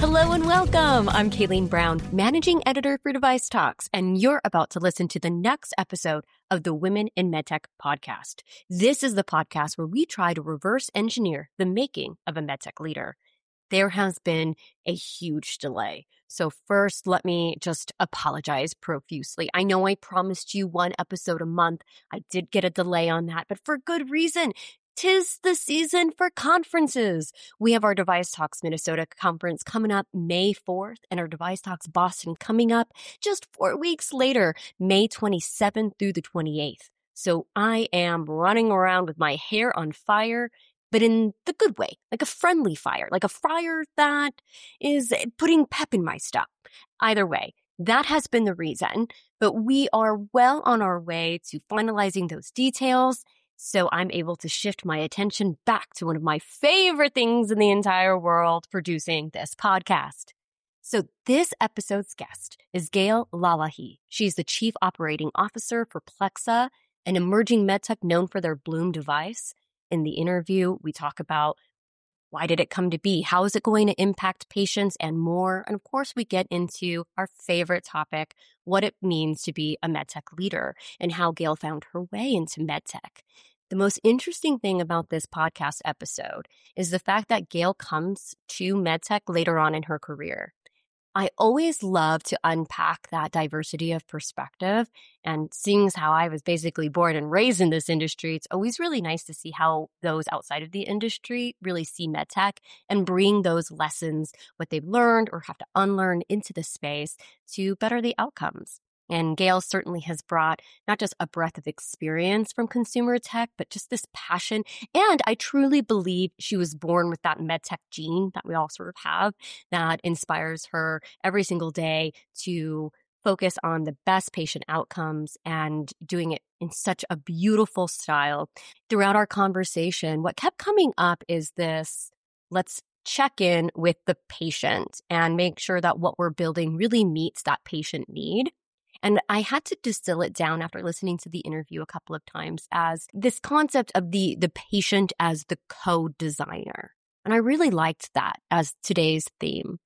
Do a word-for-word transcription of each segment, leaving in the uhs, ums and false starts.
Hello and welcome. I'm Kayleen Brown, managing editor for Device Talks, and you're about to listen to the next episode of the Women in MedTech podcast. This is the podcast where we try to reverse engineer the making of a MedTech leader. There has been a huge delay. So first, let me just apologize profusely. I know I promised you one episode a month. I did get a delay on that, but for good reason. 'Tis the season for conferences. We have our Device Talks Minnesota conference coming up May fourth and our Device Talks Boston coming up just four weeks later, May twenty-seventh through the twenty-eighth. So I am running around with my hair on fire, but in the good way, like a friendly fire, like a fire that is putting pep in my step. Either way, that has been the reason, but we are well on our way to finalizing those details. So I'm able to shift my attention back to one of my favorite things in the entire world, producing this podcast. So this episode's guest is Gail Lalahi. She's the Chief Operating Officer for Plexa, an emerging medtech known for their Bloom device. In the interview, we talk about why did it come to be? How is it going to impact patients and more? And of course, we get into our favorite topic, what it means to be a medtech leader and how Gail found her way into medtech. The most interesting thing about this podcast episode is the fact that Gail comes to medtech later on in her career. I always love to unpack that diversity of perspective, and seeing as how I was basically born and raised in this industry, it's always really nice to see how those outside of the industry really see medtech and bring those lessons, what they've learned or have to unlearn into the space to better the outcomes. And Gail certainly has brought not just a breadth of experience from consumer tech, but just this passion. And I truly believe she was born with that medtech gene that we all sort of have that inspires her every single day to focus on the best patient outcomes and doing it in such a beautiful style. Throughout our conversation, what kept coming up is this, let's check in with the patient and make sure that what we're building really meets that patient need. And I had to distill it down after listening to the interview a couple of times as this concept of the, the patient as the co-designer. And I really liked that as today's theme.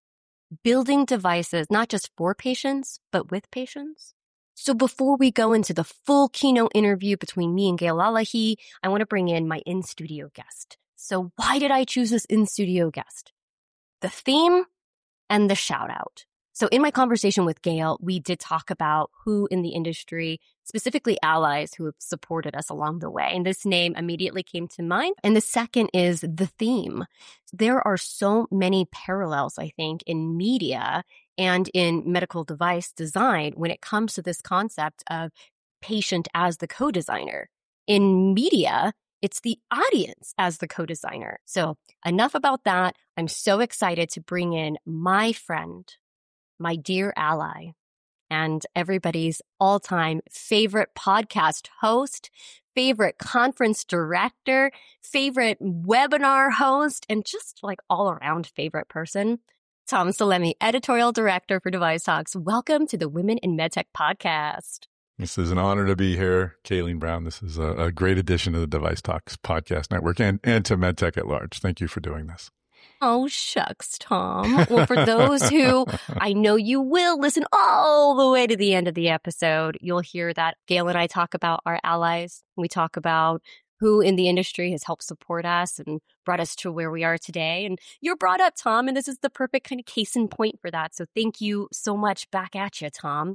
Building devices, not just for patients, but with patients. So before we go into the full keynote interview between me and Gail Lalahi, I want to bring in my in-studio guest. So why did I choose this in-studio guest? The theme and the shout out. So in my conversation with Gail, we did talk about who in the industry, specifically allies who have supported us along the way. And this name immediately came to mind. And the second is the theme. There are so many parallels, I think, in media and in medical device design when it comes to this concept of patient as the co-designer. In media, it's the audience as the co-designer. So enough about that. I'm so excited to bring in my friend, my dear ally, and everybody's all-time favorite podcast host, favorite conference director, favorite webinar host, and just like all-around favorite person, Tom Salemi, editorial director for Device Talks. Welcome to the Women in MedTech podcast. This is an honor to be here, Kayleen Brown. This is a, a great addition to the Device Talks podcast network and, and to MedTech at large. Thank you for doing this. Oh, shucks, Tom. Well, for those who I know you will listen all the way to the end of the episode, you'll hear that Gail and I talk about our allies. We talk about who in the industry has helped support us and brought us to where we are today. And you're brought up, Tom, and this is the perfect kind of case in point for that. So thank you so much back at you, Tom.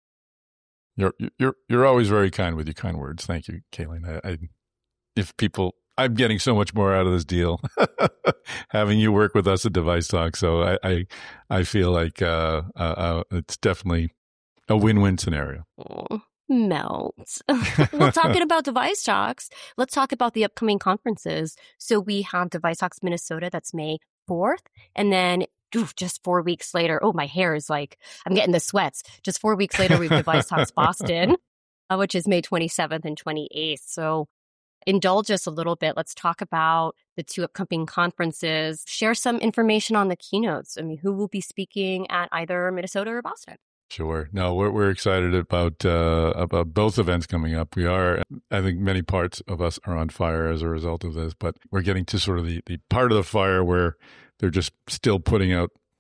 You're you're you're always very kind with your kind words. Thank you, Kayleen. I, I if people. I'm getting so much more out of this deal, having you work with us at Device Talk. So I, I, I feel like uh, uh, uh, it's definitely a win-win scenario. Oh, melt. Well, talking about Device Talks, let's talk about the upcoming conferences. So we have Device Talks Minnesota, that's May fourth, and then oof, just four weeks later, oh, my hair is like, I'm getting the sweats. Just four weeks later, we have Device Talks Boston, uh, which is May twenty-seventh and twenty-eighth. So indulge us a little bit. Let's talk about the two upcoming conferences. Share some information on the keynotes. I mean, who will be speaking at either Minnesota or Boston? Sure. No, we're we're excited about uh, about both events coming up. We are, I think, many parts of us are on fire as a result of this, but we're getting to sort of the, the part of the fire where they're just still putting out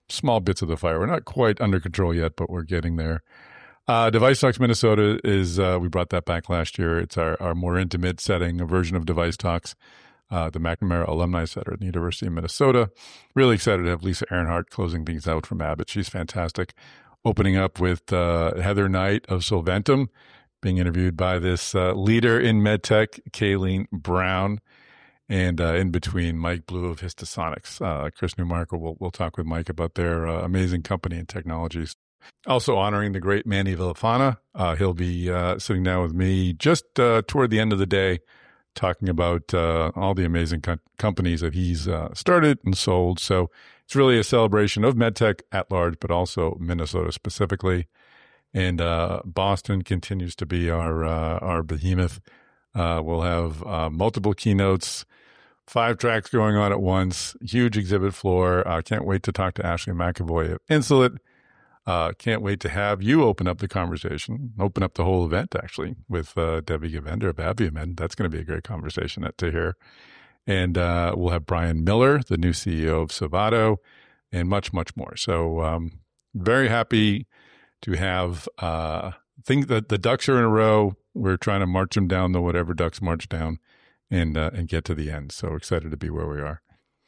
small bits of the fire. We're not quite under control yet, but we're getting there. Uh, Device Talks Minnesota is, uh, we brought that back last year. It's our, our more intimate setting, a version of Device Talks, uh, the McNamara Alumni Center at the University of Minnesota. Really excited to have Lisa Earnhardt closing things out from Abbott. She's fantastic. Opening up with uh, Heather Knight of Solventum, being interviewed by this uh, leader in medtech, Kayleen Brown, and uh, in between, Mike Blue of Histosonics. Uh, Chris Newmarker will will talk with Mike about their uh, amazing company and technologies. Also honoring the great Manny Villafana. Uh, he'll be uh, sitting down with me just uh, toward the end of the day, talking about uh, all the amazing co- companies that he's uh, started and sold. So it's really a celebration of medtech at large, but also Minnesota specifically. And uh, Boston continues to be our uh, our behemoth. Uh, we'll have uh, multiple keynotes, five tracks going on at once, huge exhibit floor. Uh, can't wait to talk to Ashley McAvoy of Insulet. Uh, can't wait to have you open up the conversation, open up the whole event, actually, with uh, Debbie Gavender of Abiomed. That's going to be a great conversation to hear. And uh, we'll have Brian Miller, the new C E O of Savado, and much, much more. So um, very happy to have, uh, think that the ducks are in a row. We're trying to march them down the whatever ducks march down and uh, and get to the end. So excited to be where we are.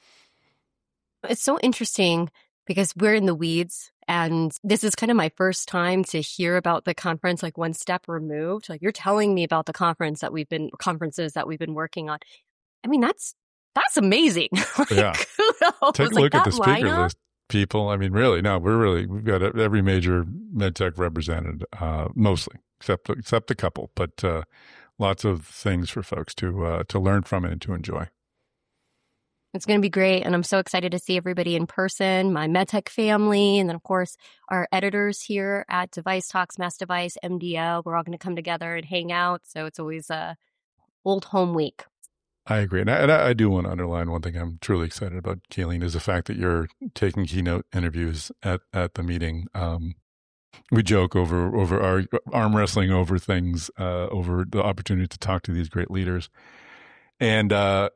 It's so interesting because we're in the weeds. And this is kind of my first time to hear about the conference, like one step removed. Like you're telling me about the conference that we've been, conferences that we've been working on. I mean, that's, that's amazing. Like, yeah. kudos. Take a like, look at the speaker lineup. list, people. I mean, really, no, we're really, we've got every major medtech represented, uh, mostly, except, except a couple, but, uh, lots of things for folks to, uh, to learn from and to enjoy. It's going to be great. And I'm so excited to see everybody in person, my MedTech family, and then, of course, our editors here at Device Talks, Mass Device, M D L. We're all going to come together and hang out. So it's always a old home week. I agree. And I, and I do want to underline one thing I'm truly excited about, Kayleen, is the fact that you're taking keynote interviews at, at the meeting. Um, we joke over, over our arm wrestling over things, uh, over the opportunity to talk to these great leaders. And, uh,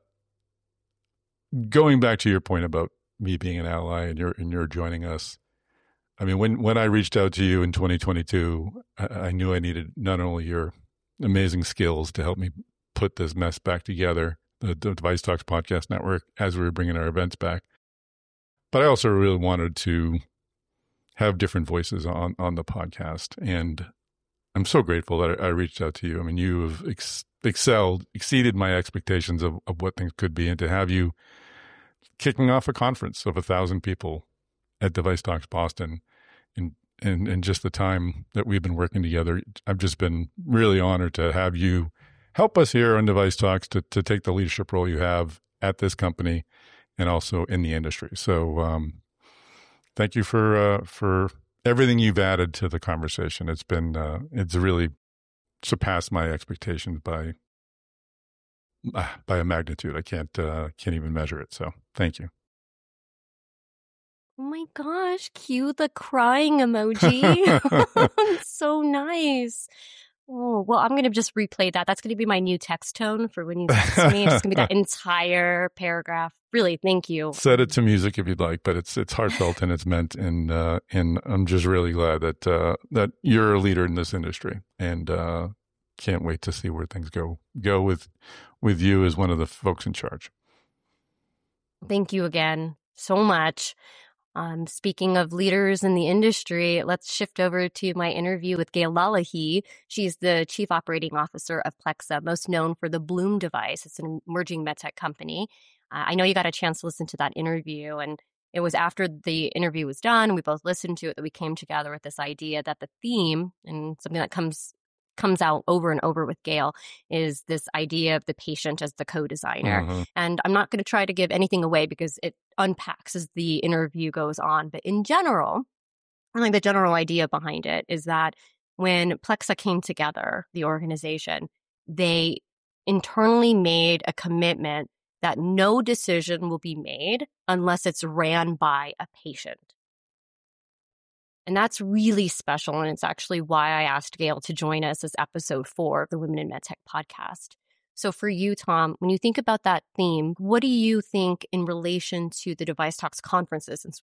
going back to your point about me being an ally and you're and you're joining us, I mean, when, when I reached out to you in twenty twenty-two, I, I knew I needed not only your amazing skills to help me put this mess back together, the, the Device Talks Podcast Network, as we were bringing our events back, but I also really wanted to have different voices on, on the podcast. And I'm so grateful that I, I reached out to you. I mean, you have ex- excelled, exceeded my expectations of, of what things could be, and to have you kicking off a conference of a thousand people at Device Talks Boston in, in, in just the time that we've been working together. I've just been really honored to have you help us here on Device Talks to, to take the leadership role you have at this company and also in the industry. So um, thank you for, uh, for everything you've added to the conversation. It's been, uh, it's really surpassed my expectations by by a magnitude. I can't uh, can't even measure it. So thank you. Oh my gosh, cue the crying emoji. It's so nice. Oh, well, I'm going to just replay that. That's going to be my new text tone for when you text me. It's just going to be that entire paragraph. Really, thank you. Set it to music if you'd like, but it's it's heartfelt and it's meant. And uh, and I'm just really glad that uh, that you're a leader in this industry, and uh, can't wait to see where things go go with with you as one of the folks in charge. Thank you again so much. Um, speaking of leaders in the industry, let's shift over to my interview with Gail Lalahi. She's the Chief Operating Officer of Plexa, most known for the Bloom device. It's an emerging medtech company. Uh, I know you got a chance to listen to that interview, and it was after the interview was done, we both listened to it, that we came together with this idea that the theme, and something that comes comes out over and over with Gail, is this idea of the patient as the co-designer. Mm-hmm. And I'm not going to try to give anything away because it unpacks as the interview goes on. But in general, I think the general idea behind it is that when Plexa came together, the organization, they internally made a commitment that no decision will be made unless it's ran by a patient. And that's really special. And it's actually why I asked Gail to join us as episode four of the Women in MedTech podcast. So for you, Tom, when you think about that theme, what do you think in relation to the Device Talks conferences? And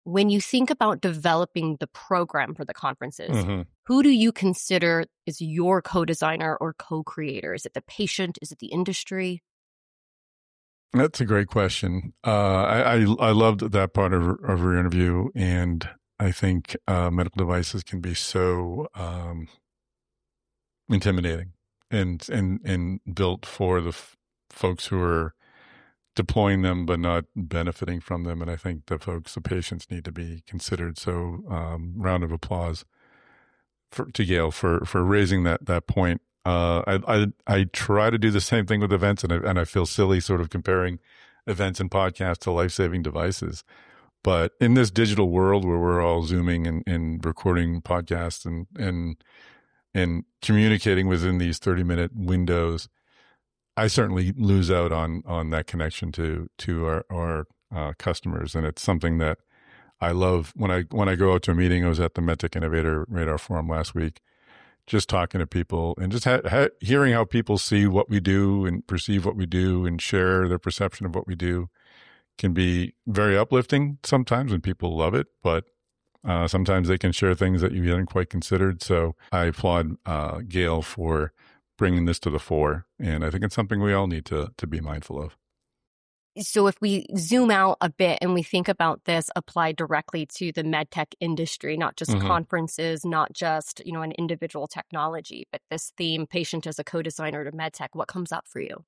when you think about developing the program for the conferences, Mm-hmm. who do you consider is your co-designer or co-creator? Is it the patient? Is it the industry? That's a great question. Uh, I, I I loved that part of, of your interview, and I think uh, medical devices can be so um, intimidating and and and built for the f- folks who are deploying them but not benefiting from them. And I think the folks, the patients, need to be considered. So, um, round of applause for, to Gail for for raising that that point. Uh, I, I I try to do the same thing with events, and I, and I feel silly sort of comparing events and podcasts to life-saving devices. But in this digital world where we're all Zooming and, and recording podcasts and and and communicating within these thirty-minute windows, I certainly lose out on on that connection to to our, our uh, customers, and it's something that I love. When I when I go out to a meeting, I was at the MedTech Innovator Radar Forum last week, just talking to people and just ha- ha- hearing how people see what we do and perceive what we do and share their perception of what we do can be very uplifting sometimes when people love it, but uh, sometimes they can share things that you hadn't quite considered. So I applaud uh, Gail for bringing this to the fore, and I think it's something we all need to to be mindful of. So if we zoom out a bit and we think about this applied directly to the medtech industry, not just Mm-hmm. conferences, not just, you know, an individual technology, but this theme, patient as a co-designer to medtech, what comes up for you?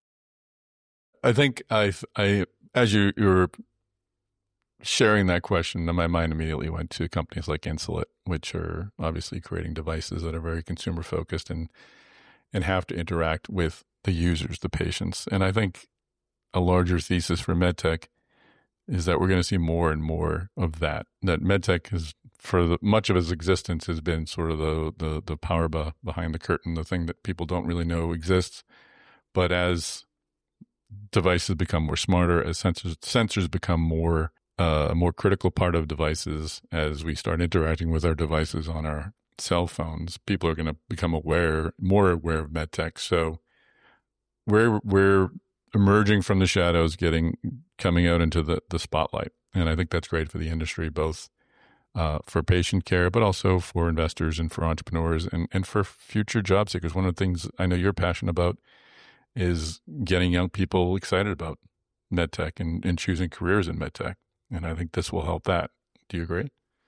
I think I, I, as you, you were sharing that question, my mind immediately went to companies like Insulet, which are obviously creating devices that are very consumer focused and, and have to interact with the users, the patients. And I think a larger thesis for medtech is that we're going to see more and more of that. That medtech is, for the, much of its existence, has been sort of the the the power be, behind the curtain, the thing that people don't really know exists. But as devices become more smarter, as sensors sensors become more uh, a more critical part of devices, as we start interacting with our devices on our cell phones, people are going to become aware, more aware of medtech. So we're we're emerging from the shadows, getting coming out into the, the spotlight. And I think that's great for the industry, both uh, for patient care, but also for investors and for entrepreneurs and, and for future job seekers. One of the things I know you're passionate about is getting young people excited about medtech and, and choosing careers in medtech. And I think this will help that. Do you agree?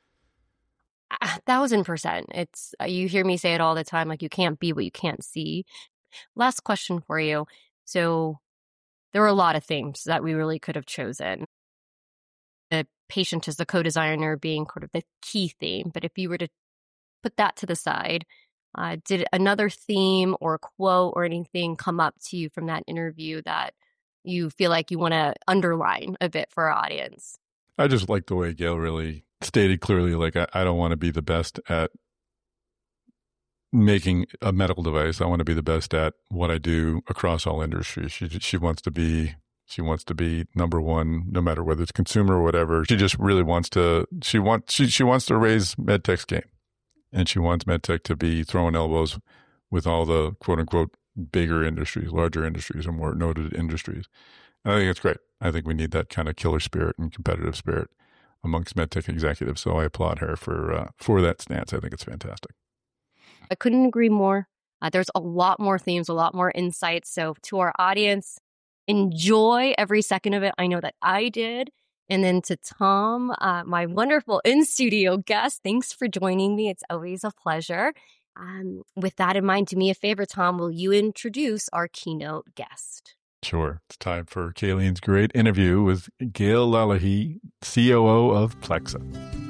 A thousand percent. It's, you hear me say it all the time, like you can't be what you can't see. Last question for you. So there were a lot of themes that we really could have chosen. The patient as the co-designer being sort of the key theme. But if you were to put that to the side, uh, did another theme or quote or anything come up to you from that interview that you feel like you want to underline a bit for our audience? I just like the way Gail really stated clearly, like, I, I don't want to be the best at making a medical device. I want to be the best at what I do across all industries. She she wants to be she wants to be number one, no matter whether it's consumer or whatever. She just really wants to she wants she she wants to raise medtech's game, and she wants medtech to be throwing elbows with all the quote unquote bigger industries, larger industries, or more noted industries. And I think it's great. I think we need that kind of killer spirit and competitive spirit amongst medtech executives. So I applaud her for uh, for that stance. I think it's fantastic. I couldn't agree more. Uh, there's a lot more themes, a lot more insights. So to our audience, enjoy every second of it. I know that I did. And then to Tom, uh, my wonderful in-studio guest, thanks for joining me. It's always a pleasure. Um, with that in mind, do me a favor, Tom, will you introduce our keynote guest? Sure. It's time for Kayleen's great interview with Gail Lalahi, C O O of Plexa.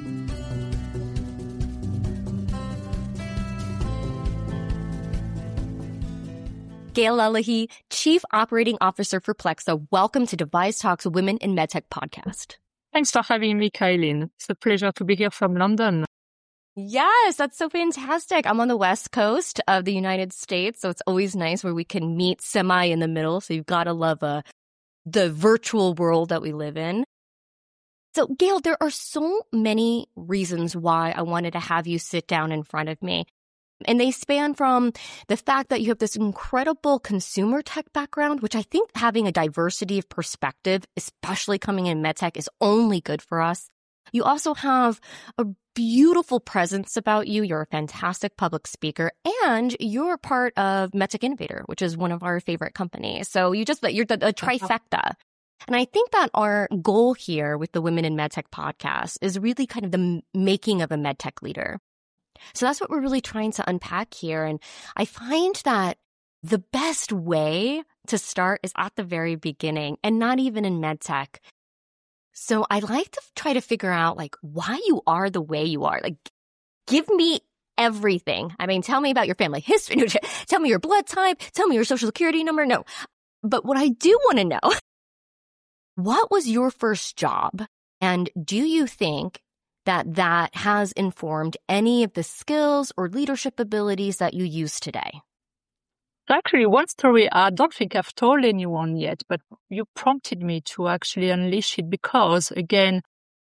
Gail Lalahi, Chief Operating Officer for Plexa. Welcome to Device Talks Women in MedTech podcast. Thanks for having me, Kaylin. It's a pleasure to be here from London. Yes, that's so fantastic. I'm on the West Coast of the United States, so it's always nice where we can meet semi in the middle. So you've got to love uh, the virtual world that we live in. So, Gail, there are so many reasons why I wanted to have you sit down in front of me. And they span from the fact that you have this incredible consumer tech background, which I think having a diversity of perspective, especially coming in medtech, is only good for us. You also have a beautiful presence about you. You're a fantastic public speaker, and you're part of MedTech Innovator, which is one of our favorite companies. So you just, you're the, a trifecta. And I think that our goal here with the Women in MedTech podcast is really kind of the making of a MedTech leader. So that's what we're really trying to unpack here. And I find that the best way to start is at the very beginning and not even in MedTech. So I like to try to figure out like why you are the way you are. Like, give me everything. I mean, tell me about your family history. No, tell me your blood type. Tell me your social security number. No. But what I do want to know, what was your first job? And do you think that that has informed any of the skills or leadership abilities that you use today? Actually, one story I don't think I've told anyone yet, but you prompted me to actually unleash it because, again,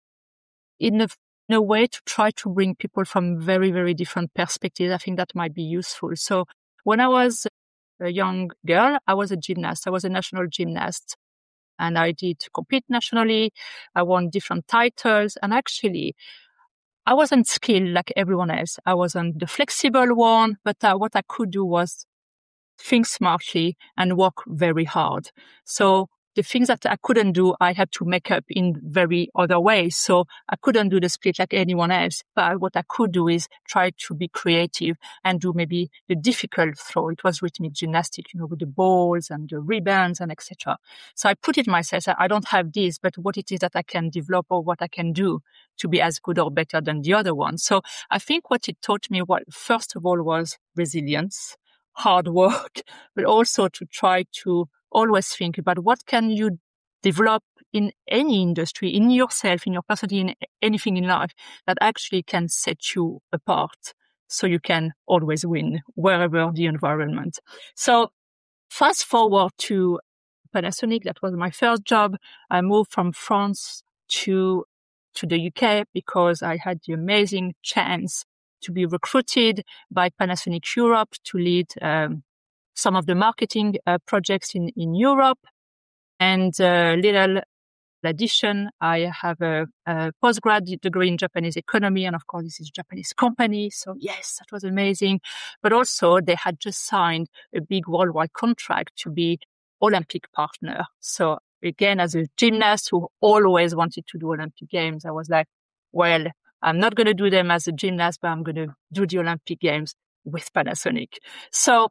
in a, in a way to try to bring people from very, very different perspectives, I think that might be useful. So when I was a young girl, I was a gymnast. I was a national gymnast. And I did compete nationally. I won different titles. And actually, I wasn't skilled like everyone else. I wasn't the flexible one, but uh, what I could do was think smartly and work very hard. So the things that I couldn't do, I had to make up in very other ways. So I couldn't do the split like anyone else. But what I could do is try to be creative and do maybe the difficult throw. It was rhythmic gymnastics, you know, with the balls and the ribbons and et cetera. So I put it myself. I don't have this, but what it is that I can develop or what I can do to be as good or better than the other one. So I think what it taught me, well, first of all, was resilience, hard work, but also to try to always think about what can you develop in any industry, in yourself, in your personality, in anything in life that actually can set you apart so you can always win wherever the environment. So fast forward to Panasonic, that was my first job. I moved from France to to the U K because I had the amazing chance to be recruited by Panasonic Europe to lead um, some of the marketing uh, projects in, in Europe. And a uh, little addition, I have a, a postgrad degree in Japanese economy. And of course, this is a Japanese company. So yes, that was amazing. But also they had just signed a big worldwide contract to be Olympic partner. So again, as a gymnast who always wanted to do Olympic Games, I was like, well, I'm not going to do them as a gymnast, but I'm going to do the Olympic Games with Panasonic. So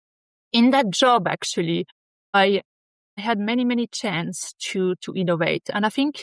in that job, actually, I had many, many chances to, to innovate. And I think,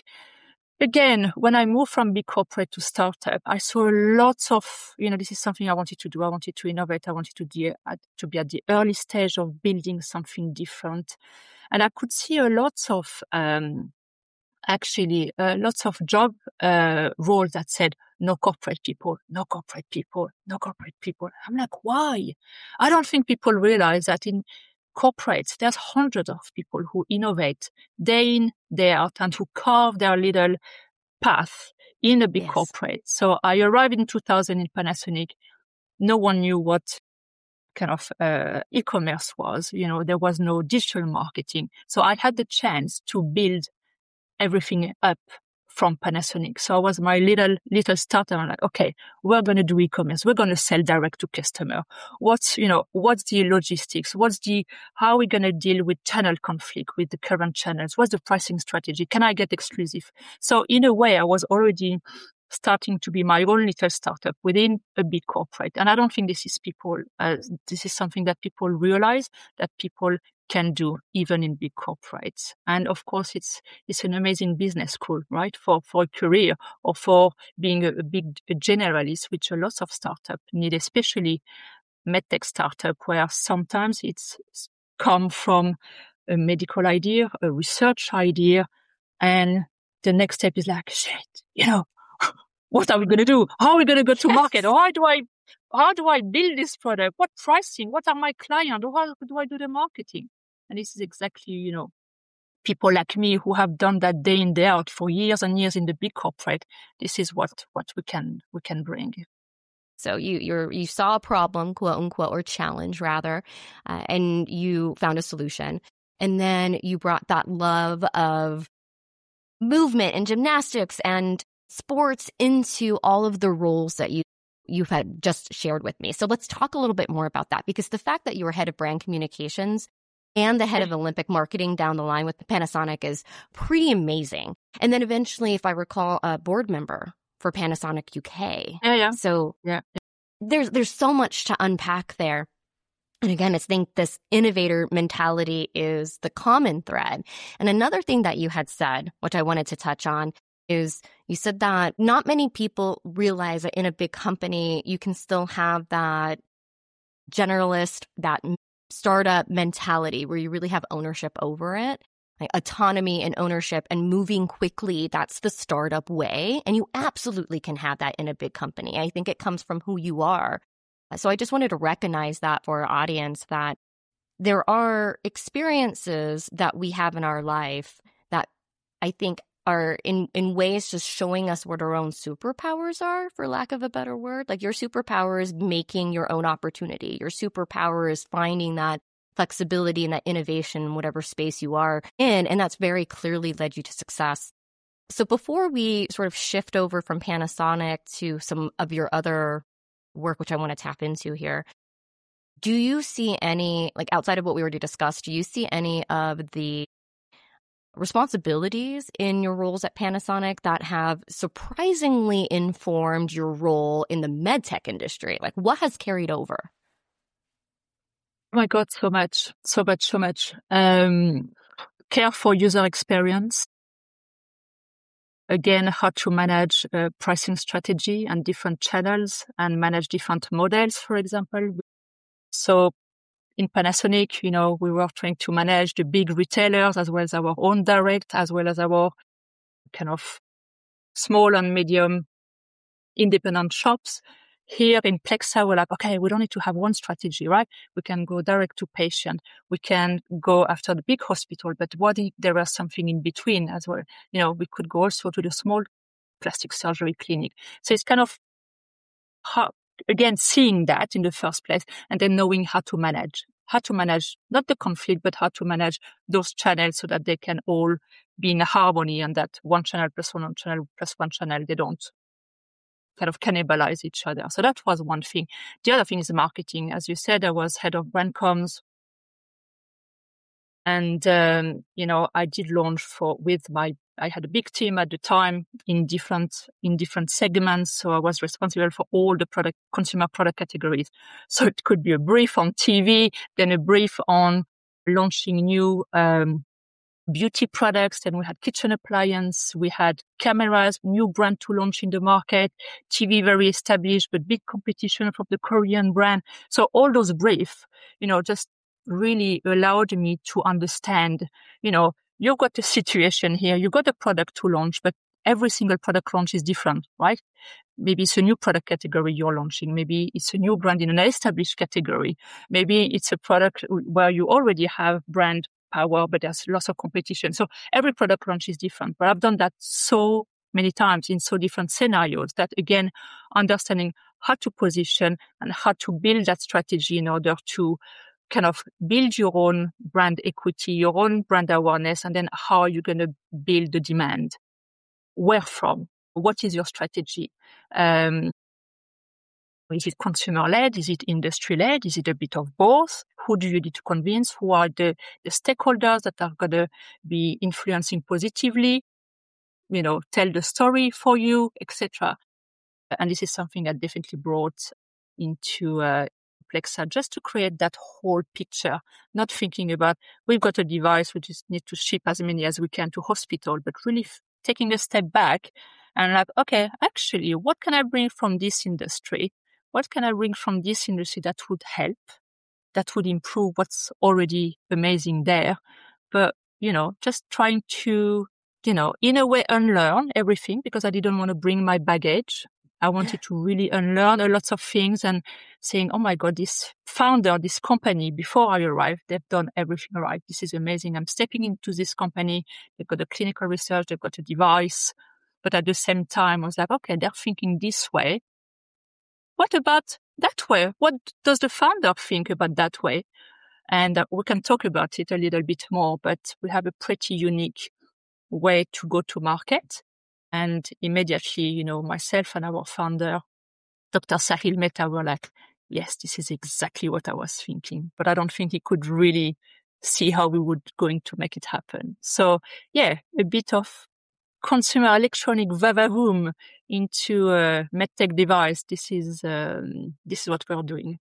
again, when I moved from big corporate to startup, I saw lots of, you know, this is something I wanted to do. I wanted to innovate. I wanted to, de- to be at the early stage of building something different. And I could see a lot of, um, actually, uh, lots of job uh, roles that said, no corporate people, no corporate people, no corporate people. I'm like, why? I don't think people realize that in corporates, there's hundreds of people who innovate day in, day out, and who carve their little path in a big yes. corporate. So I arrived in two thousand in Panasonic. No one knew what kind of uh, e-commerce was. You know, there was no digital marketing. So I had the chance to build everything up from Panasonic. So I was my little, little startup. I'm like, okay, we're going to do e-commerce. We're going to sell direct to customer. What's, you know, what's the logistics? What's the, how are we going to deal with channel conflict with the current channels? What's the pricing strategy? Can I get exclusive? So in a way, I was already starting to be my own little startup within a big corporate. And I don't think this is people, uh, this is something that people realize that people can do even in big corporates. And of course, it's it's an amazing business school, right? For for a career or for being a, a big a generalist, which a lot of startups need, especially medtech startup, where sometimes it's come from a medical idea, a research idea, and the next step is like, shit, you know, what are we going to do? How are we going to go to market? Or how do I how do I build this product? What pricing? What are my clients? Or how do I do the marketing? And this is exactly, you know, people like me who have done that day in, day out for years and years in the big corporate. This is what, what we can, we can bring. So you, you're, you saw a problem, quote unquote, or challenge rather, uh, and you found a solution. And then you brought that love of movement and gymnastics and sports into all of the roles that you you had just shared with me. So let's talk a little bit more about that, because the fact that you were head of brand communications and the head of Olympic marketing down the line with Panasonic is pretty amazing. And then eventually, if I recall, a board member for Panasonic U K. Yeah, yeah. So yeah. there's there's so much to unpack there. And again, I think this innovator mentality is the common thread. And another thing that you had said, which I wanted to touch on, is you said that not many people realize that in a big company, you can still have that generalist, that startup mentality where you really have ownership over it, like autonomy and ownership and moving quickly. That's the startup way. And you absolutely can have that in a big company. I think it comes from who you are. So I just wanted to recognize that for our audience, that there are experiences that we have in our life that I think are in, in ways just showing us what our own superpowers are, for lack of a better word. Like your superpower is making your own opportunity. Your superpower is finding that flexibility and that innovation in whatever space you are in. And that's very clearly led you to success. So before we sort of shift over from Panasonic to some of your other work, which I want to tap into here, do you see any, like outside of what we already discussed, do you see any of the responsibilities in your roles at Panasonic that have surprisingly informed your role in the medtech industry? Like what has carried over? Oh my God, so much, so much, so much. Um, care for user experience. Again, how to manage uh, pricing strategy and different channels and manage different models, for example. So in Panasonic, you know, we were trying to manage the big retailers as well as our own direct, as well as our kind of small and medium independent shops. Here in Plexa, we're like, okay, we don't need to have one strategy, right? We can go direct to patient. We can go after the big hospital, but what if there was something in between as well? You know, we could go also to the small plastic surgery clinic. So it's kind of, how, again, seeing that in the first place and then knowing how to manage, how to manage not the conflict, but how to manage those channels so that they can all be in harmony and that one channel plus one channel plus one channel, they don't kind of cannibalize each other. So that was one thing. The other thing is marketing. As you said, I was head of brand comms. And, um, you know, I did launch for, with my, I had a big team at the time in different, in different segments. So I was responsible for all the product, consumer product categories. So it could be a brief on T V, then a brief on launching new, um, beauty products. Then we had kitchen appliance. We had cameras, new brand to launch in the market, T V very established, but big competition from the Korean brand. So all those briefs, you know, just really allowed me to understand, you know, you've got a situation here, you've got a product to launch, but every single product launch is different, right? Maybe it's a new product category you're launching. Maybe it's a new brand in an established category. Maybe it's a product where you already have brand power, but there's lots of competition. So every product launch is different. But I've done that so many times in so different scenarios that, again, understanding how to position and how to build that strategy in order to kind of build your own brand equity, your own brand awareness, and then how are you going to build the demand? Where from? What is your strategy? Um, is it consumer-led? Is it industry-led? Is it a bit of both? Who do you need to convince? Who are the, the stakeholders that are going to be influencing positively? You know, tell the story for you, et cetera. And this is something I definitely brought into uh, Plexa, just to create that whole picture, not thinking about we've got a device, we just need to ship as many as we can to hospital, but really f- taking a step back and like, okay, actually, what can I bring from this industry? What can I bring from this industry that would help, that would improve what's already amazing there? But, you know, just trying to, you know, in a way unlearn everything because I didn't want to bring my baggage. I wanted to really unlearn a lot of things and saying, oh my God, this founder, this company, before I arrived, they've done everything right. This is amazing. I'm stepping into this company. They've got a clinical research. They've got a device. But at the same time, I was like, okay, they're thinking this way. What about that way? What does the founder think about that way? And uh, we can talk about it a little bit more, but we have a pretty unique way to go to market. And immediately, you know, myself and our founder, Doctor Sahil Mehta, were like, yes, this is exactly what I was thinking. But I don't think he could really see how we would going to make it happen. So yeah, a bit of consumer electronic vavavoom into a medtech device. This is um, this is what we're doing.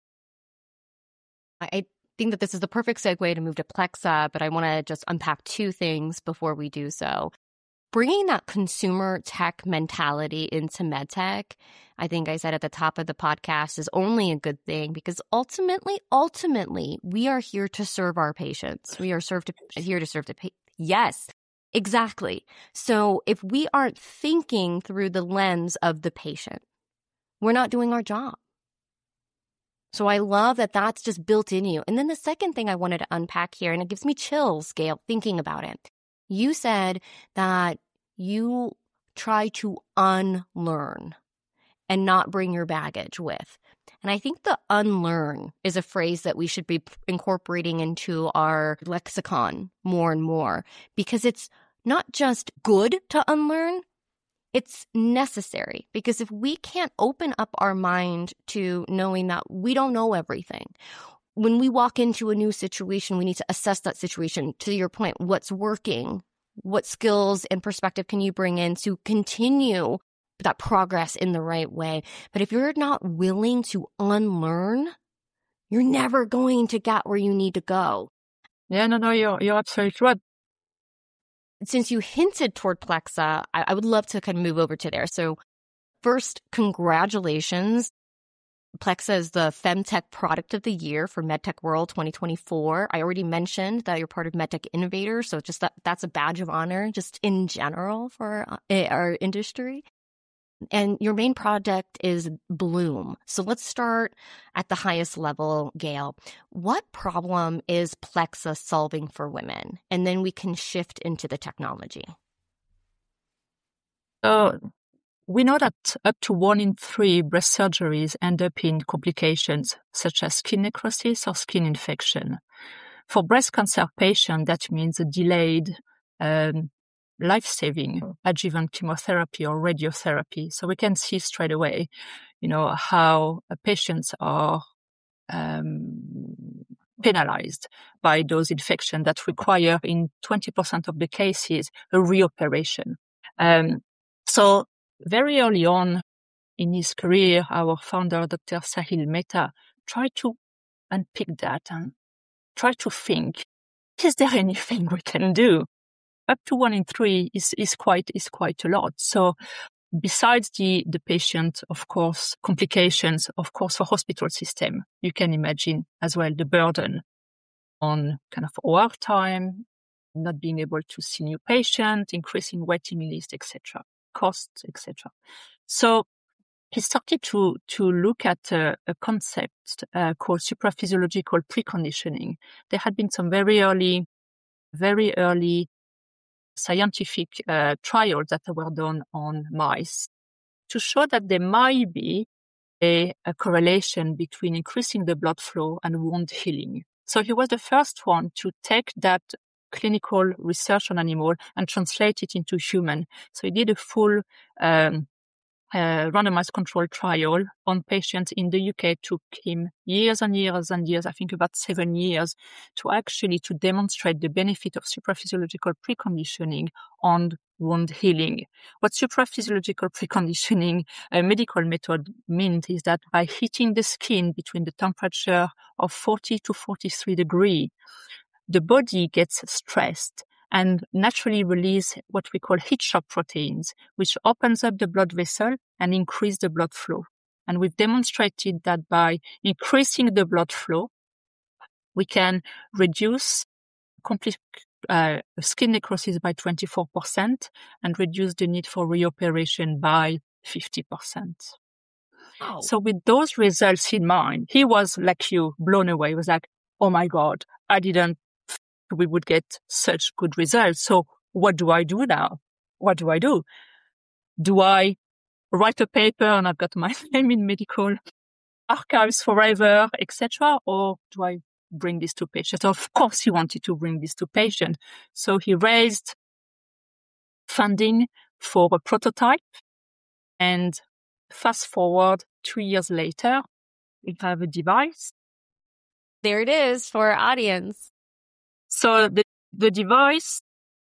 I think that this is the perfect segue to move to Plexa, but I want to just unpack two things before we do so. Bringing that consumer tech mentality into medtech, I think I said at the top of the podcast, is only a good thing because ultimately, ultimately, we are here to serve our patients. We are served to, here to serve the patients. Yes, exactly. So if we aren't thinking through the lens of the patient, we're not doing our job. So I love that that's just built in you. And then the second thing I wanted to unpack here, and it gives me chills, Gail, thinking about it. You said that you try to unlearn and not bring your baggage with. And I think the unlearn is a phrase that we should be incorporating into our lexicon more and more, because it's not just good to unlearn, it's necessary. Because if we can't open up our mind to knowing that we don't know everything, when we walk into a new situation, we need to assess that situation. To your point, what's working? What skills and perspective can you bring in to continue that progress in the right way? But if you're not willing to unlearn, you're never going to get where you need to go. Yeah, no, no, you're, you're absolutely right. Since you hinted toward Plexa, I, I would love to kind of move over to there. So first, congratulations. Plexa is the Femtech Product of the Year for MedTech World twenty twenty-four. I already mentioned that you're part of MedTech Innovators, so just that that's a badge of honor just in general for uh, our industry. And your main product is Bloom. So let's start at the highest level, Gail. What problem is Plexa solving for women? And then we can shift into the technology. So we know that up to one in three breast surgeries end up in complications such as skin necrosis or skin infection. For breast cancer patients, that means a delayed um, life-saving adjuvant chemotherapy or radiotherapy. So we can see straight away, you know, how patients are um, penalized by those infections that require, in twenty percent of the cases, a reoperation. Um, so very early on in his career, our founder, Doctor Sahil Mehta, tried to unpick that and try to think, is there anything we can do? Up to one in three is, is quite, is quite a lot. So besides the, the patient, of course, complications, of course, for hospital system, you can imagine as well the burden on kind of O R time, not being able to see new patients, increasing waiting list, et cetera, costs, et cetera. So he started to, to look at a, a concept uh, called supraphysiological preconditioning. There had been some very early, very early scientific uh, trials that were done on mice to show that there might be a, a correlation between increasing the blood flow and wound healing. So he was the first one to take that clinical research on animal and translate it into human. So he did a full um, uh, randomized control trial on patients in the U K. Took him years and years and years, I think about seven years, to actually to demonstrate the benefit of supraphysiological preconditioning on wound healing. What supraphysiological preconditioning, a medical method, means is that by heating the skin between the temperature of forty to forty-three degrees, the body gets stressed and naturally release what we call heat shock proteins, which opens up the blood vessel and increase the blood flow. And we've demonstrated that by increasing the blood flow, we can reduce complete uh, skin necrosis by twenty-four percent and reduce the need for reoperation by fifty percent. Wow. So with those results in mind, he was like you, blown away. He was like, oh my God, I didn't we would get such good results. So what do I do now? What do I do? Do I write a paper and I've got my name in medical archives forever, et cetera? Or do I bring this to patients? Of course, he wanted to bring this to patients. So he raised funding for a prototype. And fast forward two years later, we have a device. There it is for our audience. So the, the device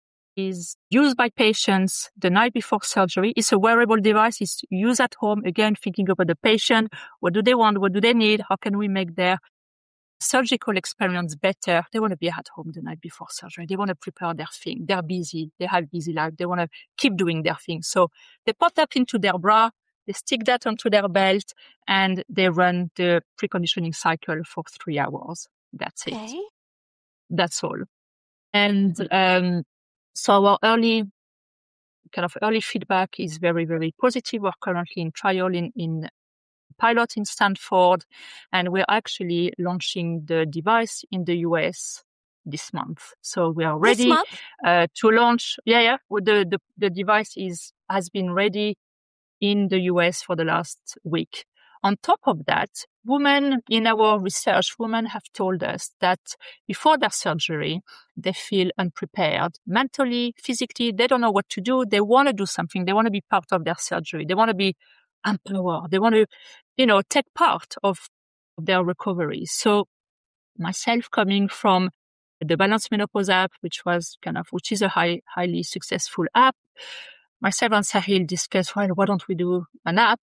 is used by patients the night before surgery. It's a wearable device. It's used at home. Again, thinking about the patient. What do they want? What do they need? How can we make their surgical experience better? They want to be at home the night before surgery. They want to prepare their thing. They're busy. They have busy life. They want to keep doing their thing. So they put that into their bra. They stick that onto their belt and they run the preconditioning cycle for three hours. That's it. Okay. That's all. And, um, so our early, kind of early feedback is very, very positive. We're currently in trial in, in pilot in Stanford, and we're actually launching the device in the U S this month. So we are ready uh, to launch. Yeah, yeah. The, the, the device is, has been ready in the U S for the last week. On top of that, women in our research, women have told us that before their surgery, they feel unprepared mentally, physically. They don't know what to do. They want to do something. They want to be part of their surgery. They want to be empowered. They want to, you know, take part of their recovery. So myself coming from the Balanced Menopause app, which was kind of, which is a high, highly successful app, myself and Sahil discussed, well, why don't we do an app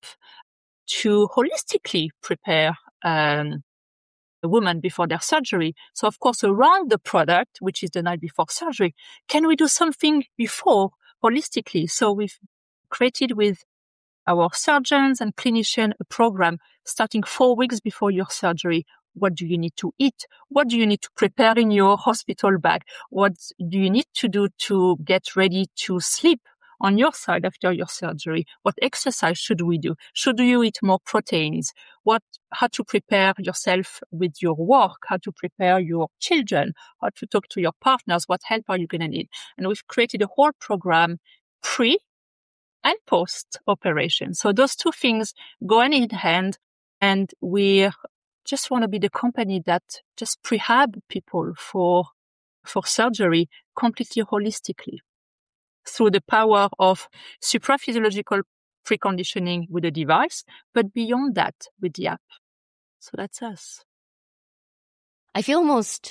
to holistically prepare um, the woman before their surgery. So, of course, around the product, which is the night before surgery, can we do something before holistically? So we've created with our surgeons and clinicians a program starting four weeks before your surgery. What do you need to eat? What do you need to prepare in your hospital bag? What do you need to do to get ready to sleep on your side after your surgery? What exercise should we do? Should you eat more proteins? What, how to prepare yourself with your work? How to prepare your children? How to talk to your partners? What help are you going to need? And we've created a whole program pre and post operation. So those two things go hand in hand, and we just want to be the company that just prehab people for, for surgery completely holistically, through the power of supraphysiological preconditioning with a device, but beyond that with the app. So that's us. I feel almost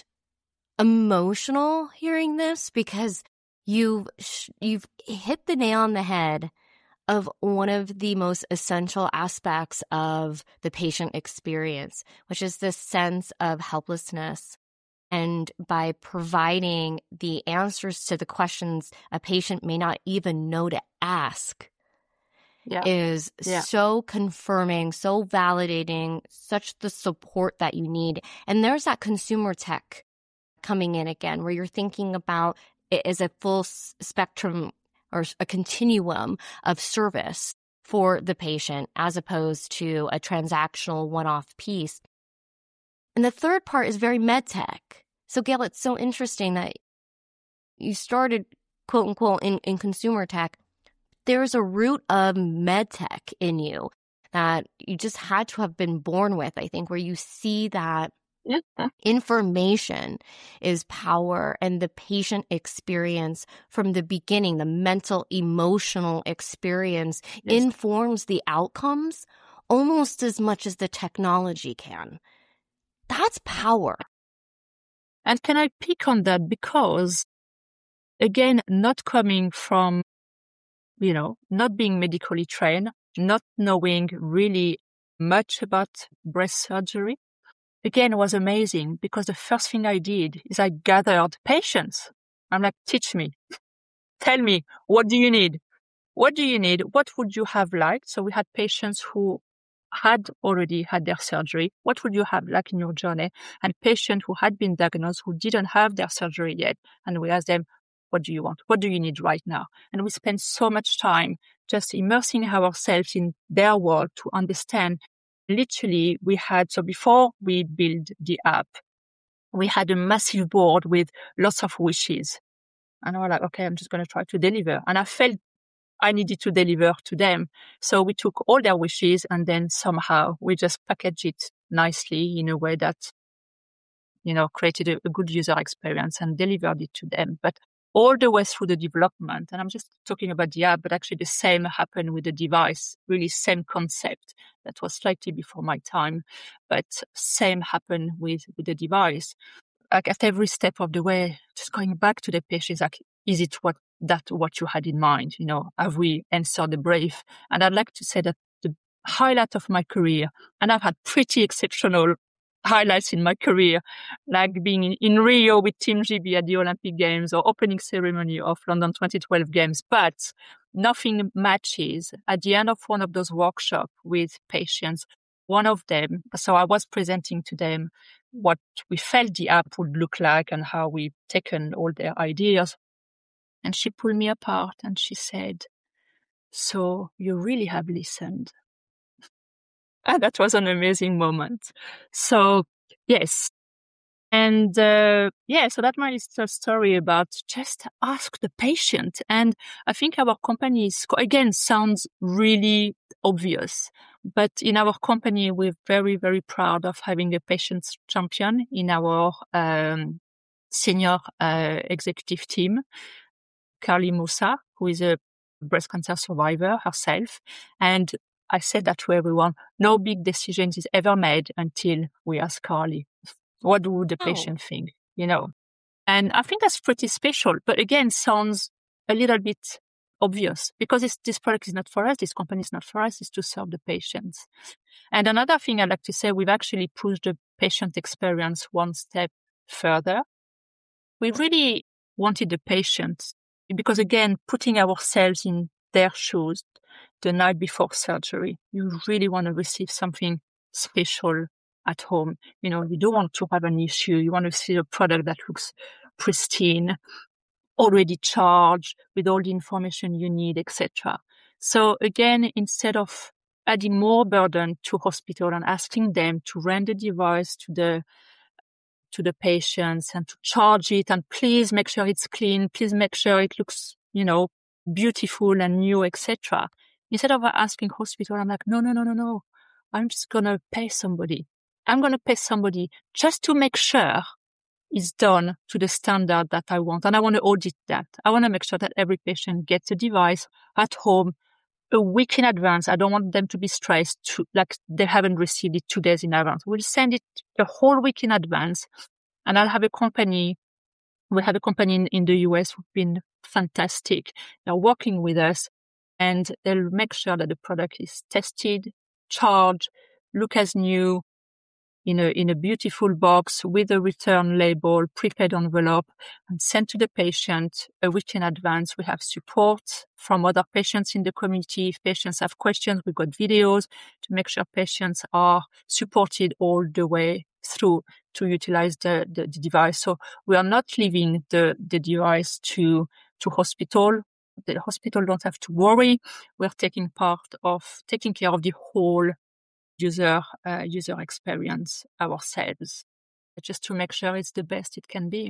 emotional hearing this because you've, you've hit the nail on the head of one of the most essential aspects of the patient experience, which is this sense of helplessness. And by providing the answers to the questions a patient may not even know to ask yeah. is yeah. so confirming, so validating, such the support that you need. And there's that consumer tech coming in again, where you're thinking about it as a full spectrum or a continuum of service for the patient as opposed to a transactional one-off piece. And the third part is very med tech. So, Gail, it's so interesting that you started, quote unquote, in, in consumer tech. There's a root of med tech in you that you just had to have been born with, I think, where you see that yeah. information is power, and the patient experience from the beginning, the mental, emotional experience yes. informs the outcomes almost as much as the technology can. That's power. And can I pick on that? Because, again, not coming from, you know, not being medically trained, not knowing really much about breast surgery, again, was amazing, because the first thing I did is I gathered patients. I'm like, teach me. Tell me, what do you need? What do you need? What would you have liked? So we had patients who had already had their surgery. What would you have like in your journey? And patients who had been diagnosed who didn't have their surgery yet. And we asked them, what do you want? What do you need right now? And we spent so much time just immersing ourselves in their world to understand. Literally, we had, so before we built the app, we had a massive board with lots of wishes. And I was like, okay, I'm just going to try to deliver. And I felt I needed to deliver to them. So we took all their wishes and then somehow we just packaged it nicely in a way that, you know, created a, a good user experience and delivered it to them. But all the way through the development. And I'm just talking about the app, but actually the same happened with the device, really same concept. That was slightly before my time, but same happened with, with the device. Like at every step of the way, just going back to the patient, like, is it what that what you had in mind? You know, have we answered the brief? And I'd like to say that the highlight of my career, and I've had pretty exceptional highlights in my career, like being in, in Rio with Team G B at the Olympic Games or opening ceremony of London twenty twelve Games, but nothing matches at the end of one of those workshops with patients. One of them, so I was presenting to them what we felt the app would look like and how we've taken all their ideas. And she pulled me apart and she said, "So you really have listened." And that was an amazing moment. So, yes. And, uh, yeah, so that's my little story about just ask the patient. And I think our company is, again, sounds really obvious, but in our company, we're very, very proud of having a patient's champion in our, um, senior, uh, executive team, Carly Musa, who is a breast cancer survivor herself. And I said that to everyone, no big decisions is ever made until we ask Carly, what would the Oh. patient think, you know? And I think that's pretty special, but again, sounds a little bit obvious because it's, this product is not for us, this company is not for us, it's to serve the patients. And another thing I'd like to say, we've actually pushed the patient experience one step further. We really wanted the patients, because again, putting ourselves in their shoes the night before surgery, you really want to receive something special at home. You know, you don't want to have an issue. You want to see a product that looks pristine, already charged with all the information you need, et cetera. So again, instead of adding more burden to hospital and asking them to rent the device to the to the patients and to charge it, and please make sure it's clean, please make sure it looks, you know, beautiful and new, et cetera. Instead of asking hospital, I'm like, no, no, no, no, no. I'm just going to pay somebody. I'm going to pay somebody just to make sure it's done to the standard that I want. And I want to audit that. I want to make sure that every patient gets a device at home a week in advance. I don't want them to be stressed to, like they haven't received it two days in advance. We'll send it a whole week in advance. And I'll have a company, we have a company in, in the U S who've been fantastic. They're working with us and they'll make sure that the product is tested, charged, look as new, in a, in a beautiful box with a return label, prepaid envelope, and sent to the patient a week in advance. We have support from other patients in the community. If patients have questions, we've got videos to make sure patients are supported all the way through to utilize the, the, the device. So we are not leaving the, the device to, to hospital. The hospital don't have to worry. We're taking part of, taking care of the whole user uh, user experience ourselves, just to make sure it's the best it can be.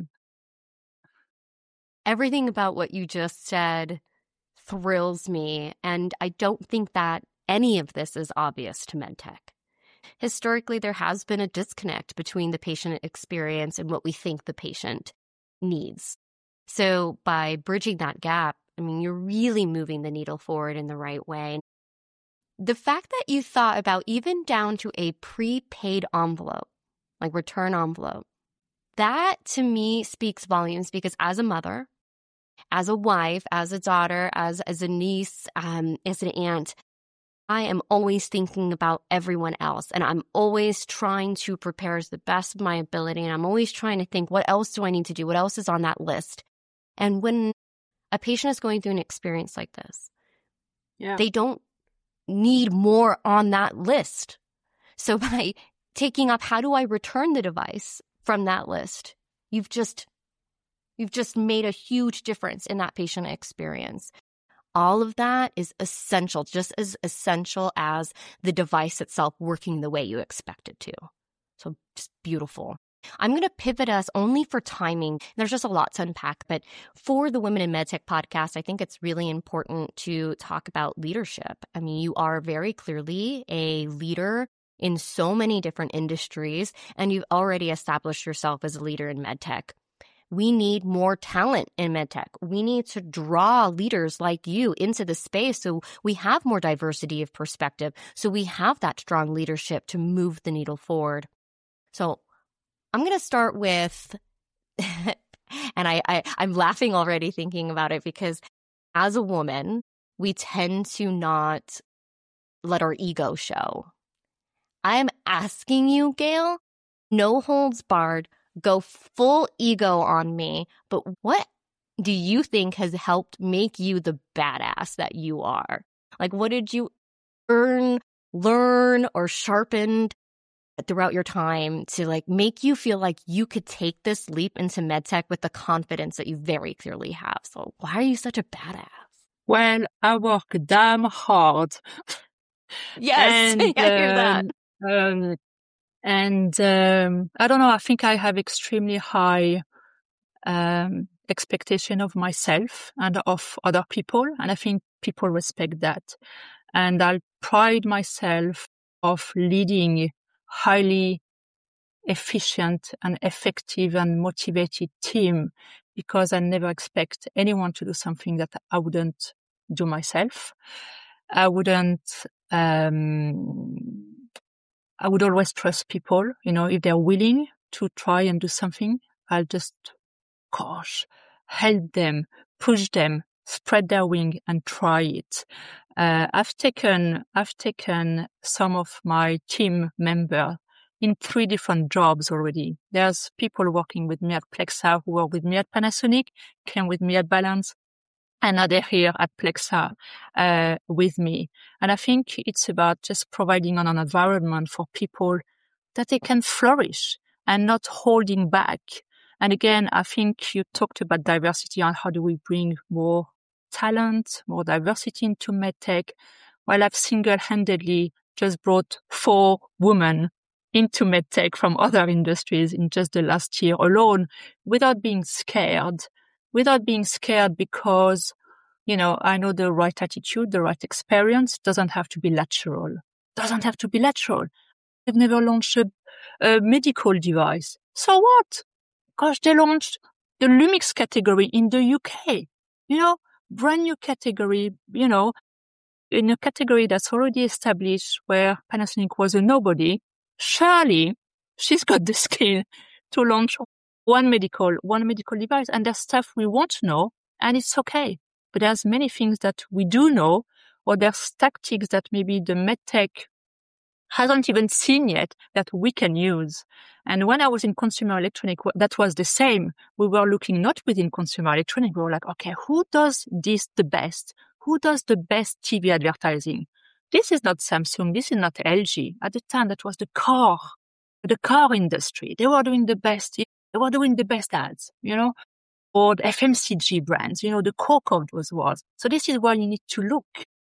Everything about what you just said thrills me, and I don't think that any of this is obvious to medtech. Historically, there has been a disconnect between the patient experience and what we think the patient needs. So by bridging that gap, I mean, you're really moving the needle forward in the right way. The fact that you thought about even down to a prepaid envelope, like return envelope, that to me speaks volumes, because as a mother, as a wife, as a daughter, as, as a niece, um, as an aunt, I am always thinking about everyone else, and I'm always trying to prepare as the best of my ability, and I'm always trying to think, what else do I need to do? What else is on that list? And when a patient is going through an experience like this, yeah. they don't need more on that list. So by taking up, how do I return the device from that list? You've just, you've just made a huge difference in that patient experience. All of that is essential, just as essential as the device itself working the way you expect it to. So just beautiful. I'm going to pivot us only for timing. There's just a lot to unpack, but for the Women in MedTech podcast, I think it's really important to talk about leadership. I mean, you are very clearly a leader in so many different industries, and you've already established yourself as a leader in MedTech. we need more talent in medtech. We need to draw leaders like you into the space so we have more diversity of perspective, so we have that strong leadership to move the needle forward. So I'm going to start with, and I, I, I'm laughing already thinking about it because as a woman, we tend to not let our ego show. I'm asking you, Gail, no holds barred, go full ego on me, but what do you think has helped make you the badass that you are? Like, what did you earn, learn, or sharpened throughout your time to like make you feel like you could take this leap into medtech with the confidence that you very clearly have? So why are you such a badass? Well, I work damn hard. Yes, and, I hear that. Um, um, and um, I don't know, I think I have extremely high um, expectation of myself and of other people. And I think people respect that. And I pride myself of leading highly efficient and effective and motivated team because I never expect anyone to do something that I wouldn't do myself. I wouldn't, um, I would always trust people, you know, if they're willing to try and do something, I'll just, gosh, help them, push them, spread their wing and try it. Uh, I've taken, I've taken some of my team members in three different jobs already. There's people working with me at Plexa who are with me at Panasonic, came with me at Balance, and now they're here at Plexa uh, with me. And I think it's about just providing an environment for people that they can flourish and not holding back. And again, I think you talked about diversity and how do we bring more talent, more diversity into medtech. Well, I've single-handedly just brought four women into medtech from other industries in just the last year alone without being scared, without being scared because, you know, I know the right attitude, the right experience doesn't have to be lateral, doesn't have to be lateral. They've never launched a, a medical device. So what? Gosh, they launched the Lumix category in the U K, you know, brand new category, you know, in a category that's already established where Panasonic was a nobody. Surely she's got the skill to launch one medical, one medical device. And there's stuff we won't know and it's okay. But there's many things that we do know, or there's tactics that maybe the medtech hasn't even seen yet that we can use. And when I was in consumer electronic, that was the same. We were looking not within consumer electronic. We were like, okay, who does this the best? Who does the best T V advertising? This is not Samsung. This is not L G. At the time, that was the car, the car industry. They were doing the best. They were doing the best ads, you know, or the F M C G brands, you know, the core of those words. So this is where you need to look.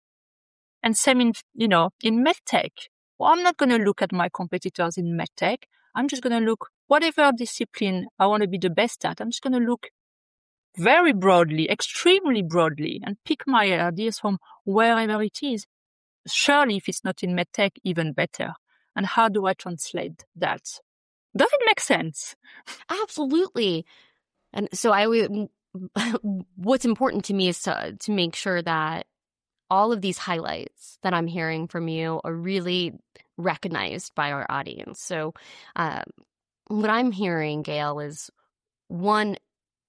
And same in, you know, in medtech. Well, I'm not going to look at my competitors in medtech. I'm just going to look whatever discipline I want to be the best at. I'm just going to look very broadly, extremely broadly, and pick my ideas from wherever it is. Surely, if it's not in medtech, even better. And how do I translate that? Does it make sense? Absolutely. And so I would, what's important to me is to, to make sure that all of these highlights that I'm hearing from you are really recognized by our audience. So um, what I'm hearing, Gail, is one,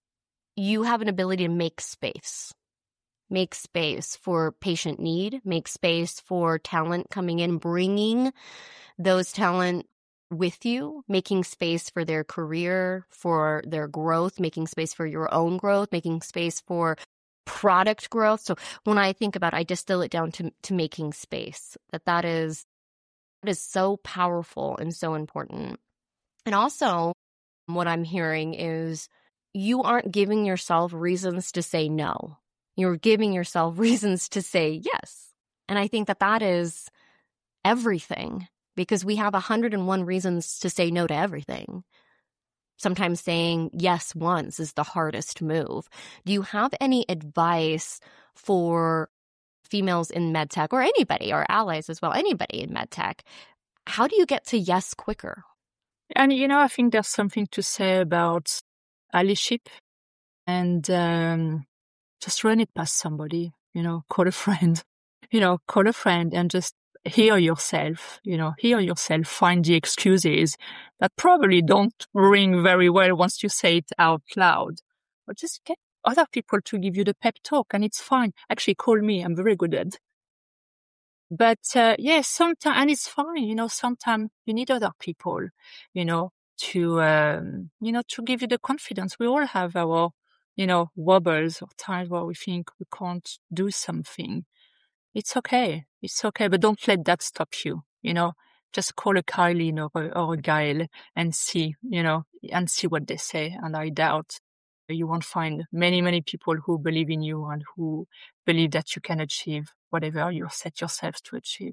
you have an ability to make space. Make space for patient need, make space for talent coming in, bringing those talent with you, making space for their career, for their growth, making space for your own growth, making space for product growth. So when I think about it, I distill it down to, to making space, that that is, that is so powerful and so important. And also what I'm hearing is you aren't giving yourself reasons to say no. You're giving yourself reasons to say yes. And I think that that is everything because we have one hundred one reasons to say no to everything. Sometimes saying yes once is the hardest move. Do you have any advice for females in medtech or anybody, or allies as well, anybody in medtech? How do you get to yes quicker? And, you know, I think there's something to say about allyship, and um, just run it past somebody, you know, call a friend, you know, call a friend and just hear yourself, you know, hear yourself, find the excuses that probably don't ring very well once you say it out loud. But just get other people to give you the pep talk, and it's fine. Actually, call me. I'm very good at it. But uh, yes, yeah, sometimes, and it's fine, you know, sometimes you need other people, you know, to, um, you know, to give you the confidence. We all have our, you know, wobbles or times where we think we can't do something. It's okay. It's okay. But don't let that stop you, you know, just call a Kylie or a, or a Gael and see, you know, and see what they say. And I doubt you won't find many, many people who believe in you and who believe that you can achieve whatever you set yourself to achieve.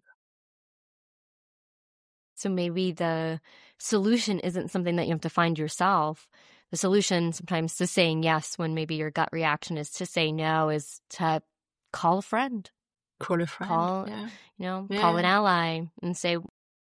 So maybe the solution isn't something that you have to find yourself. The solution sometimes to saying yes when maybe your gut reaction is to say no is to call a friend. Call a friend. Call, yeah. you know, yeah. call an ally and say,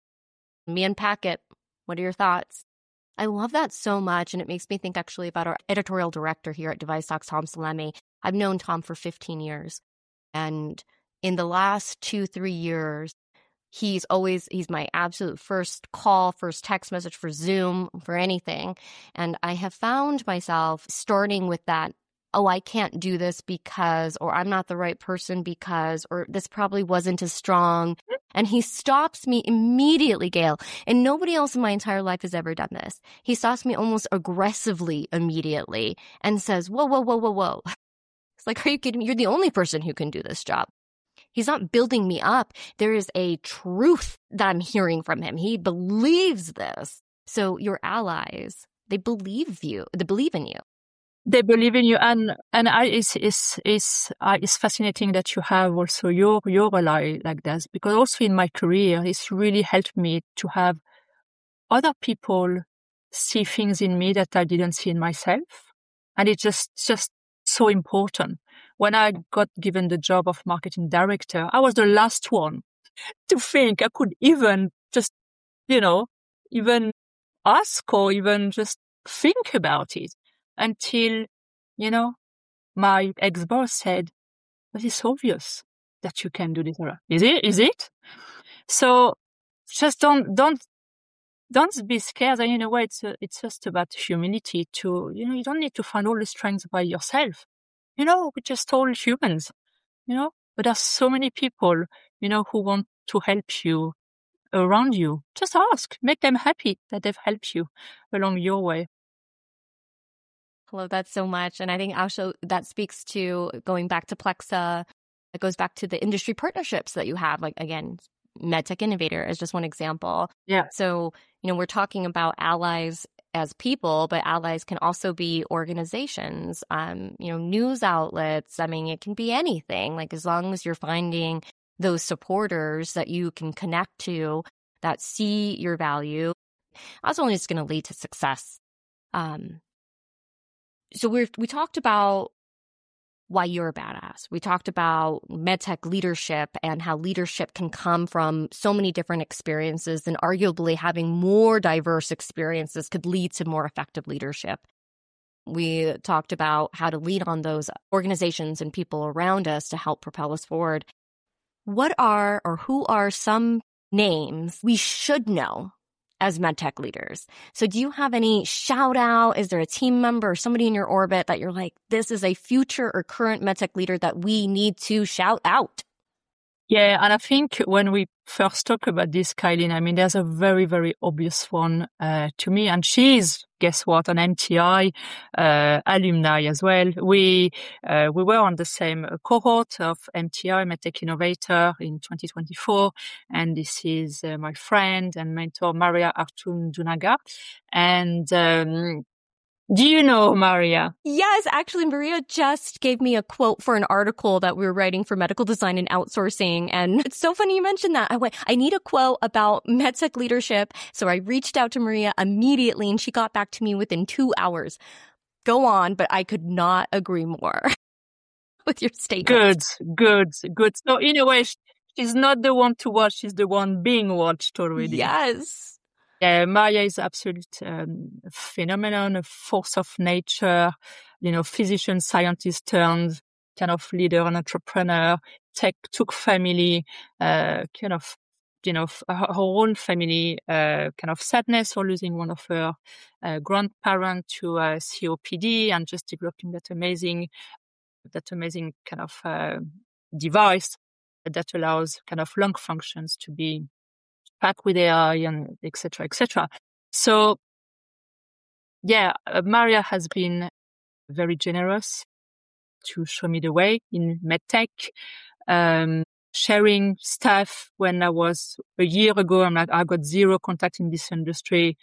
me unpack it. What are your thoughts? I love that so much. And it makes me think actually about our editorial director here at Device Talks, Tom Salemi. I've known Tom for fifteen years. And in the last two, three years, he's always, he's my absolute first call, first text message for Zoom, for anything. And I have found myself starting with that, oh, I can't do this because, or I'm not the right person because, or this probably wasn't as strong. And he stops me immediately, Gail. And nobody else in my entire life has ever done this. He stops me almost aggressively immediately and says, whoa, whoa, whoa, whoa, whoa. It's like, are you kidding me? You're the only person who can do this job. He's not building me up. There is a truth that I'm hearing from him. He believes this. So your allies, they believe you. They believe in you. They believe in you, and and I, it's it's it's uh, it's fascinating that you have also your your ally like that, because also in my career, it's really helped me to have other people see things in me that I didn't see in myself, and it's just just so important. When I got given the job of marketing director, I was the last one to think I could even just, you know, even ask or even just think about it. Until, you know, my ex-boss said, but it's obvious that you can do this. Is it? Is it? So just don't, don't, don't be scared. And in a way, it's, a, it's just about humility to, you know, you don't need to find all the strengths by yourself. You know, we're just all humans, you know, but there's so many people, you know, who want to help you around you. Just ask, make them happy that they've helped you along your way. I love that so much. And I think also that speaks to going back to Plexa. It goes back to the industry partnerships that you have. Like, again, MedTech Innovator is just one example. Yeah. So, you know, we're talking about allies as people, but allies can also be organizations, um, you know, news outlets. I mean, it can be anything. Like, as long as you're finding those supporters that you can connect to, that see your value, that's only just going to lead to success. Um, So we we talked about why you're a badass. We talked about medtech leadership and how leadership can come from so many different experiences, and arguably having more diverse experiences could lead to more effective leadership. We talked about how to lead on those organizations and people around us to help propel us forward. What are or who are some names we should know as medtech leaders? So do you have any shout out? Is there a team member or somebody in your orbit that you're like, this is a future or current medtech leader that we need to shout out? Yeah, and I think when we first talk about this, Kylie, I mean, there's a very, very obvious one uh, to me, and she's, guess what, an M T I uh, alumni as well. We uh, we were on the same cohort of M T I, MedTech Innovator, in twenty twenty-four, and this is uh, my friend and mentor, Maria Artundunaga. And um, do you know Maria? Yes, actually, Maria just gave me a quote for an article that we were writing for medical design and outsourcing. And it's so funny you mentioned that. I went, I need a quote about medtech leadership. So I reached out to Maria immediately and she got back to me within two hours. Go on, but I could not agree more with your statement. Good, good, good. So in a way, she's not the one to watch, she's the one being watched already. Yes. Yeah, Maria is absolute um, phenomenon, a force of nature, you know, physician, scientist turned kind of leader and entrepreneur, tech, took family, uh, kind of, you know, her, her own family, uh, kind of sadness for losing one of her uh, grandparents to uh, C O P D, and just developing that amazing, that amazing kind of uh, device that allows kind of lung functions to be back with A I and et cetera, et cetera. So, yeah, uh, Maria has been very generous to show me the way in medtech, um, sharing stuff when I was a year ago. I'm like, I got zero contact in this industry,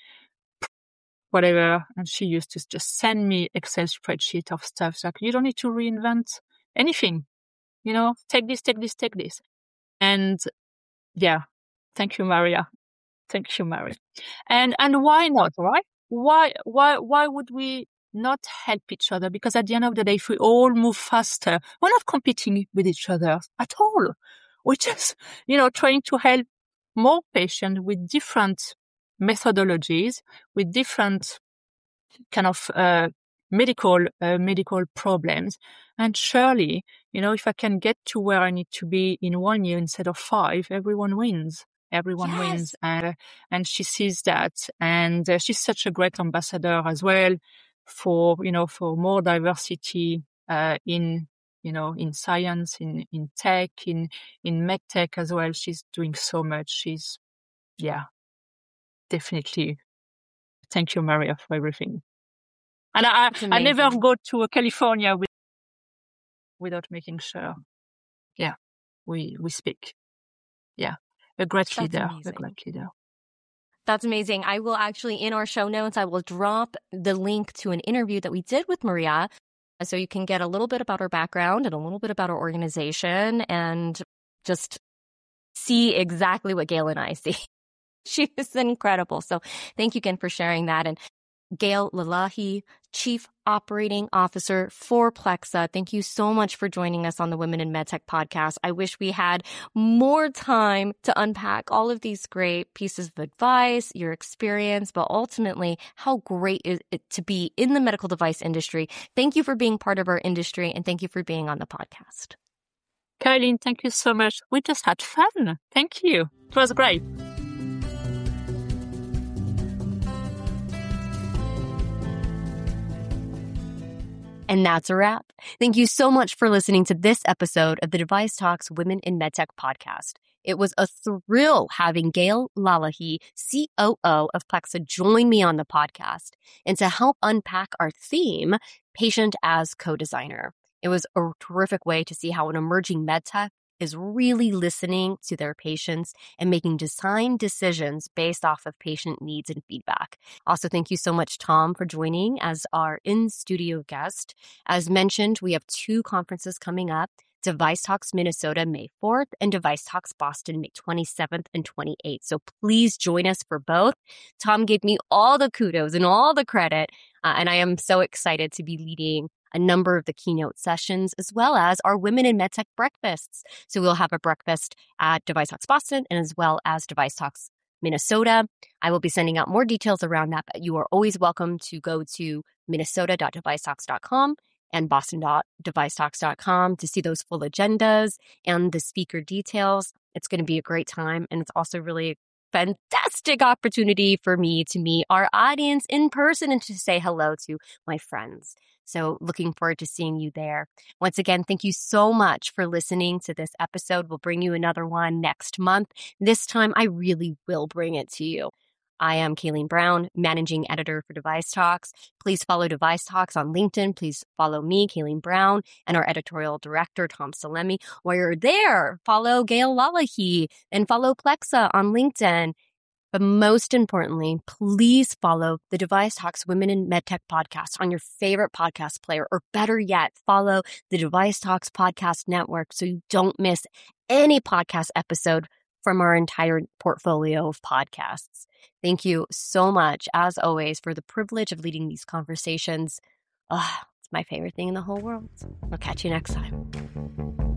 whatever. And she used to just send me Excel spreadsheet of stuff. It's like, you don't need to reinvent anything, you know, take this, take this, take this. And yeah, thank you, Maria. Thank you, Maria. And, and why not, right? Why, why, why would we not help each other? Because at the end of the day, if we all move faster, we're not competing with each other at all. We're just, you know, trying to help more patients with different methodologies, with different kind of, uh, medical, uh, medical problems. And surely, you know, if I can get to where I need to be in one year instead of five, everyone wins. Everyone Yes. wins. And, and she sees that. And uh, she's such a great ambassador as well for, you know, for more diversity, uh, in, you know, in science, in, in tech, in, in med tech as well. She's doing so much. She's, yeah, definitely. Thank you, Maria, for everything. And I, I never go to California with, without making sure, yeah, we, we speak. Yeah. A great That's leader, amazing. a great leader. That's amazing. I will actually, in our show notes, I will drop the link to an interview that we did with Maria. So you can get a little bit about her background and a little bit about her organization and just see exactly what Gail and I see. She is incredible. So thank you again for sharing that. And Gail Lalahi, Chief Operating Officer for Plexa. Thank you so much for joining us on the Women in MedTech podcast. I wish we had more time to unpack all of these great pieces of advice, your experience, but ultimately how great is it to be in the medical device industry. Thank you for being part of our industry, and thank you for being on the podcast. Kylene, thank you so much. We just had fun. Thank you. It was great. And that's a wrap. Thank you so much for listening to this episode of the Device Talks Women in MedTech podcast. It was a thrill having Gail Lalahi, C O O of Plexa, join me on the podcast and to help unpack our theme, Patient as Co-Designer. It was a terrific way to see how an emerging medtech is really listening to their patients and making design decisions based off of patient needs and feedback. Also, thank you so much, Tom, for joining as our in-studio guest. As mentioned, we have two conferences coming up. Device Talks Minnesota, May fourth, and Device Talks Boston, May twenty-seventh and twenty-eighth. So please join us for both. Tom gave me all the kudos and all the credit, uh, and I am so excited to be leading a number of the keynote sessions, as well as our Women in MedTech breakfasts. So we'll have a breakfast at Device Talks Boston and as well as Device Talks Minnesota. I will be sending out more details around that, but you are always welcome to go to minnesota dot device talks dot com and boston dot device talks dot com to see those full agendas and the speaker details. It's going to be a great time, and it's also really a fantastic opportunity for me to meet our audience in person and to say hello to my friends. So looking forward to seeing you there. Once again, thank you so much for listening to this episode. We'll bring you another one next month. This time, I really will bring it to you. I am Kayleen Brown, Managing Editor for Device Talks. Please follow Device Talks on LinkedIn. Please follow me, Kayleen Brown, and our Editorial Director, Tom Salemi. While you're there, follow Gail Lalahi and follow Plexa on LinkedIn. But most importantly, please follow the Device Talks Women in MedTech podcast on your favorite podcast player, or better yet, follow the Device Talks podcast network so you don't miss any podcast episode from our entire portfolio of podcasts. Thank you so much, as always, for the privilege of leading these conversations. Oh, it's my favorite thing in the whole world. I'll catch you next time.